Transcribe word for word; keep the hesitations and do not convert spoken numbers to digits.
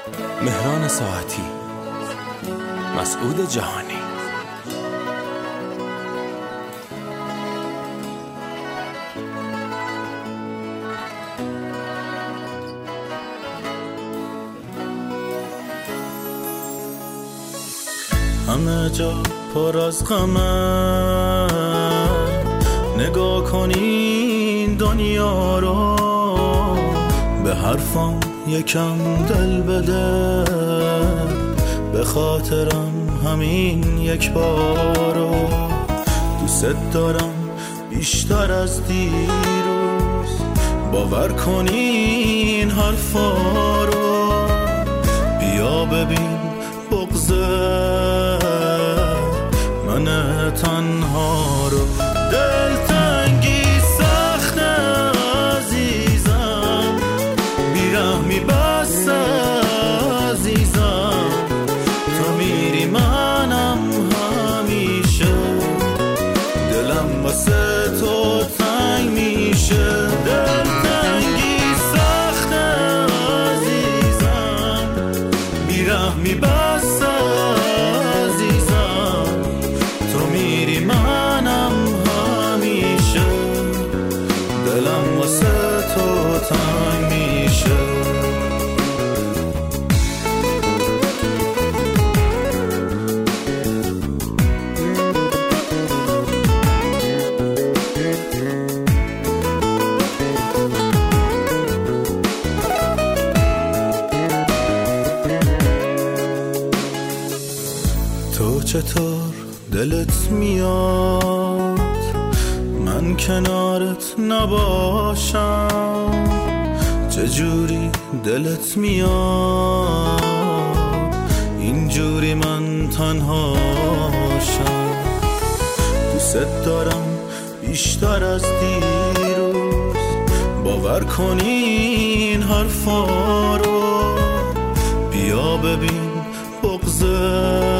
مهران ساعتی، مسعود جهانی. همه جا پر از غمه، نگاه کنین دنیا رو، به حرفم یکم دل بده، به خاطرم همین یک بارو. دوست دارم بیشتر از دیروز، باور کنین حرفا رو. بیا ببین بغضه من تنها رو. دلتنگی سخت عزیزم، بیرحمی بس عزیزم، تو میری منم همیشه دلم واسه تو تنگ میشه. دلتنگی سخت عزیزم، بیرحمی بس عزیزم، تو میری منم همیشه دلم واسه تو تنگ میشه. تو چطور دلت میاد من کنارت نباشم؟ چجوری دلت میاد اینجوری من تنهاشم؟ دوست دارم بیشتر از دیروز، باور کنین حرفا رو. بیا ببین بغضه